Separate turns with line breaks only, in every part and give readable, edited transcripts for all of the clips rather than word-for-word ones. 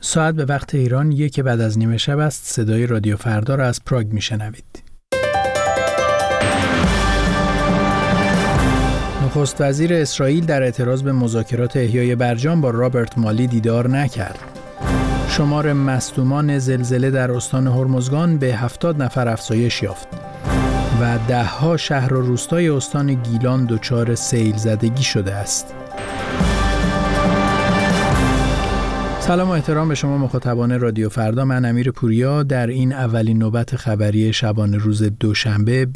ساعت به وقت ایران 1 بعد از نیمه شب است. صدای رادیو فردا را از پراگ میشنوید. نخست وزیر اسرائیل در اعتراض به مذاکرات احیای برجام با رابرت مالی دیدار نکرد. شمار مصدومان زلزله در استان هرمزگان به 70 نفر افزایش یافت و ده‌ها شهر و روستای استان گیلان دچار سیل زدگی شده است. سلام و احترام به شما مخاطبان رادیو فردا. من امیر پوریا در این اولین نوبت خبری شبانه روز دوشنبه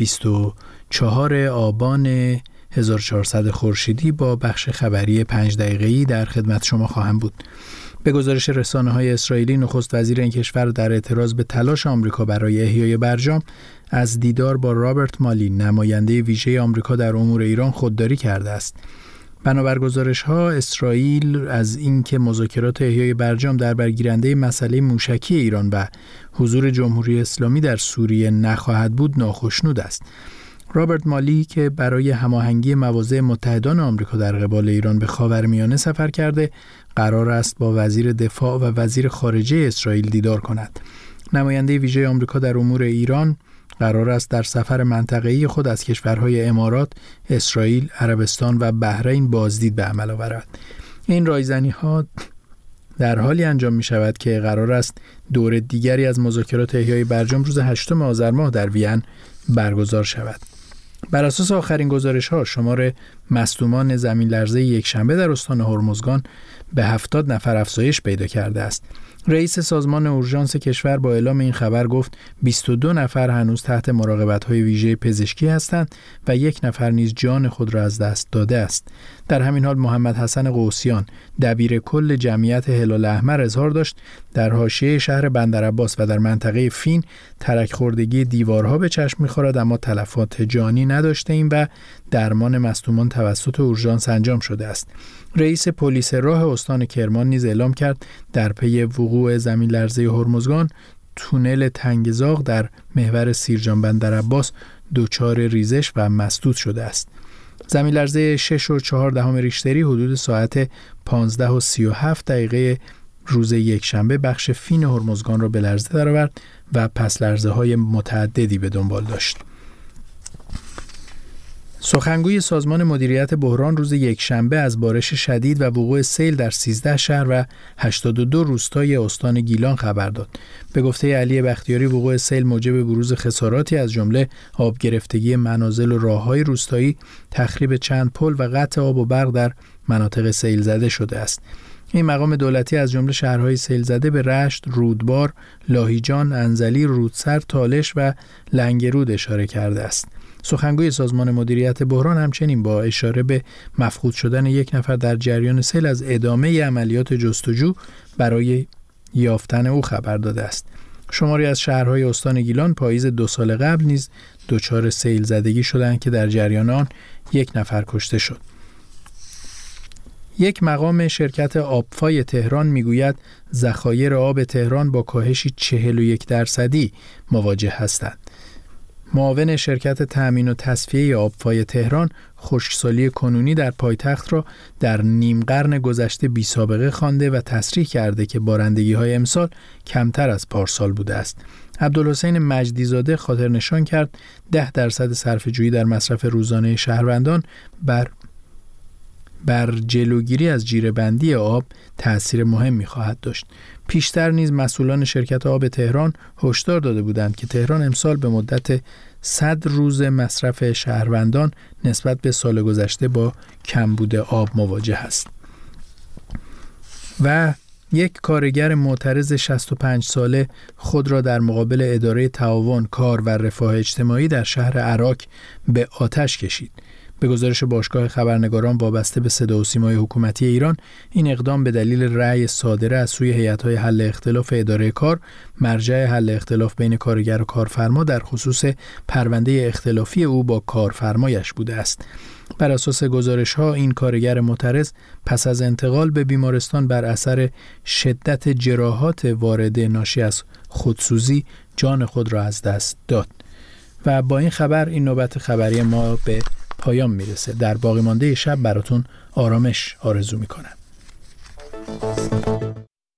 24 آبان 1400 خورشیدی با بخش خبری 5 دقیقه‌ای در خدمت شما خواهم بود. به گزارش رسانه‌های اسرائیلی، نخست وزیر این کشور در اعتراض به تلاش آمریکا برای احیای برجام از دیدار با رابرت مالی، نماینده ویژه آمریکا در امور ایران، خودداری کرده است. بنابر گزارش‌ها، اسرائیل از اینکه مذاکرات احیای برجام در برگیرنده مسئله موشکی ایران و حضور جمهوری اسلامی در سوریه نخواهد بود ناخشنود است. رابرت مالی که برای هماهنگی مواضع متحدان آمریکا در قبال ایران به خاورمیانه سفر کرده، قرار است با وزیر دفاع و وزیر خارجه اسرائیل دیدار کند. نماینده ویژه آمریکا در امور ایران قرار است در سفر منطقه‌ای خود از کشورهای امارات، اسرائیل، عربستان و بحرین بازدید به عمل آورد. این رایزنی‌ها در حالی انجام می شود که قرار است دور دیگری از مذاکرات احیای برجام روز 8 آذر ماه در وین برگزار شود. بر اساس آخرین گزارش‌ها، شمار مصدومان زمین لرزه یکشنبه در استان هرمزگان به 70 نفر افزایش پیدا کرده است. رئیس سازمان اورژانس کشور با اعلام این خبر گفت 22 نفر هنوز تحت مراقبت‌های ویژه پزشکی هستند و 1 نفر نیز جان خود را از دست داده است. در همین حال محمد حسن قوسیان، دبیر کل جمعیت هلال احمر، اظهار داشت در حاشیه شهر بندرعباس و در منطقه فین ترک خوردگی دیوارها به چشم می‌خورد، اما تلفات جانی نداشته ایم و درمان مصدومان توسط اورژانس انجام شده است. رئیس پلیس راه استان کرمان نیز اعلام کرد در پی وقوع زمین لرزه هرمزگان، تونل تنگزاغ در محور سیرجان بندرعباس دچار ریزش و مسدود شده است. زمین لرزه 6.4 ریشتری حدود ساعت 15:37 روز یکشنبه بخش فین هرمزگان را به لرزه درآورد و پس لرزه‌های متعددی به دنبال داشت. سخنگوی سازمان مدیریت بحران روز یکشنبه از بارش شدید و وقوع سیل در 13 شهر و 82 روستای استان گیلان خبر داد. به گفته علی بختیاری، وقوع سیل موجب بروز خساراتی از جمله آب گرفتگی منازل و راه‌های روستایی، تخریب چند پل و قطع آب و برق در مناطق سیل زده شده است. این مقام دولتی از جمله شهرهای سیل زده به رشت، رودبار، لاهیجان، انزلی، رودسر، تالش و لنگرود اشاره کرده است. سخنگوی سازمان مدیریت بحران همچنین با اشاره به مفقود شدن 1 نفر در جریان سیل از ادامه عملیات جستجو برای یافتن او خبر داده است. شماری از شهرهای استان گیلان پاییز 2 سال قبل نیز دچار سیل زدگی شدند که در جریان آن 1 نفر کشته شد. یک مقام شرکت آبفای تهران میگوید ذخایر آب تهران با کاهشی 41% مواجه هستند. معاون شرکت تأمین و تصفیه آبفای تهران خشکسالی کنونی در پایتخت را در نیم قرن گذشته بی سابقه خوانده و تصریح کرده که بارندگی‌های امسال کمتر از پارسال بوده است. عبدالحسین مجدیزاده خاطر نشان کرد 10% صرفه‌جویی در مصرف روزانه شهروندان بر جلوگیری از جیره‌بندی آب تأثیر مهمی خواهد داشت. پیشتر نیز مسئولان شرکت آب تهران هشدار داده بودند که تهران امسال به مدت 100 روز مصرف شهروندان نسبت به سال گذشته با کمبود آب مواجه است. و یک کارگر معترض 65 ساله خود را در مقابل اداره تعاون، کار و رفاه اجتماعی در شهر عراق به آتش کشید. به گزارش باشگاه خبرنگاران وابسته به صدا و سیمای حکومتی ایران، این اقدام به دلیل رأی صادره از سوی هیئت‌های حل اختلاف اداره کار، مرجع حل اختلاف بین کارگر و کارفرما در خصوص پرونده اختلافی او با کارفرمایش بوده است. بر اساس گزارش‌ها، این کارگر معترض پس از انتقال به بیمارستان بر اثر شدت جراحات وارده ناشی از خودسوزی جان خود را از دست داد. و با این خبر این نوبت خبری ما به پایان میرسه. در باقی مانده شب براتون آرامش آرزو میکنم.